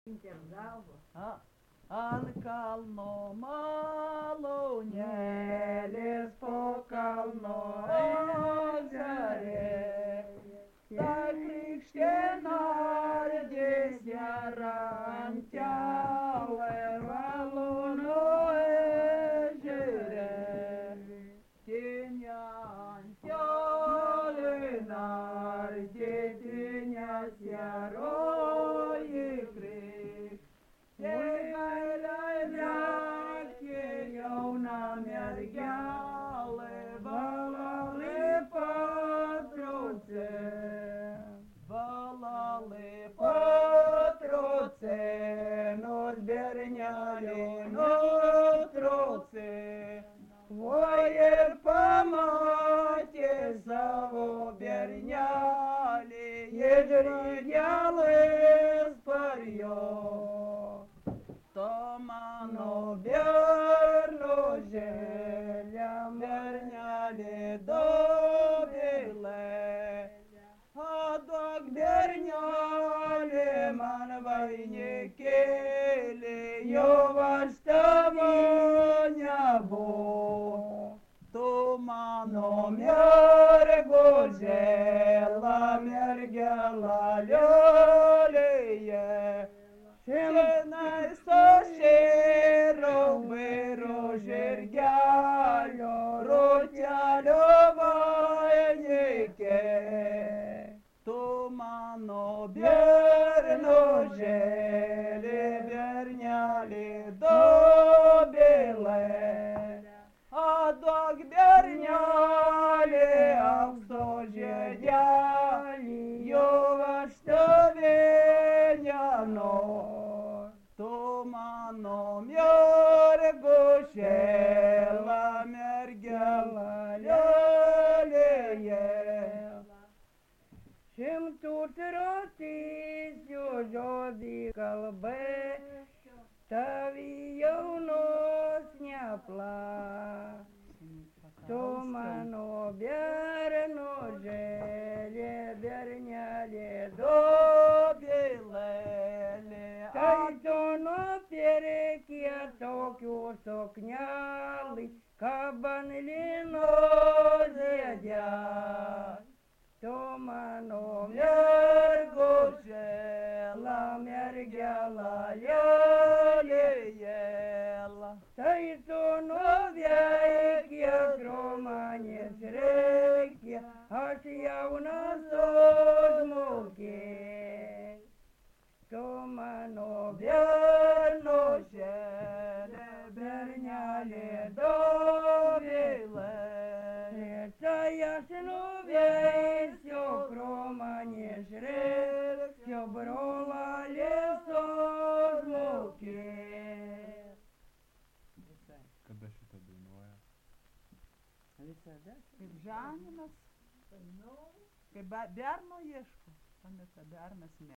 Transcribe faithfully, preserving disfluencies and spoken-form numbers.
A, ant kalno malūnėlis po kalno ežere, ta krikštė nardės gerantelė malūno ežere, tinjantelė nardė, tinjas geroji krikštė. Jauna mergelė valali patruce, valali patruce, nors bernelį nutruce, o ir pamatė savo bernelį, išrigelis parjo. To mano bernužėlė, bernelė dobėlė, o duok bernelė man vainikėlį, jau aš tavo nebuvau. Tu mano mergužėla, mergela liolėje, Šinai su šėro vairu žirgelio, rutelio vainikė. Tu mano bernužėlė, bernelė dobėlė, o duok bernelė aukso žiedelį, jau aš tave nenoriu. Tu mano mergužėla, mergela liolėje, šimtų trotysių žodį kalbai, tavi jaunos nepla. Tu mano bernužėlė, bernelė dobėlė, tai tu nupirkė tokių suknelį, kaban lino ziedės. Tu mano mergužėla, mergela liolėje, tai tu nuveikė kromanės reikia, aš jaunas užmokė. Tu mano bernužėlė, bernelė dobėlė, tai aš nuveisiu kromanės reikia, brolalės užmokė. Kada šitą dainuoja? Visada. Kaip žanimas, kaip berno ieško, o ne bernas ne.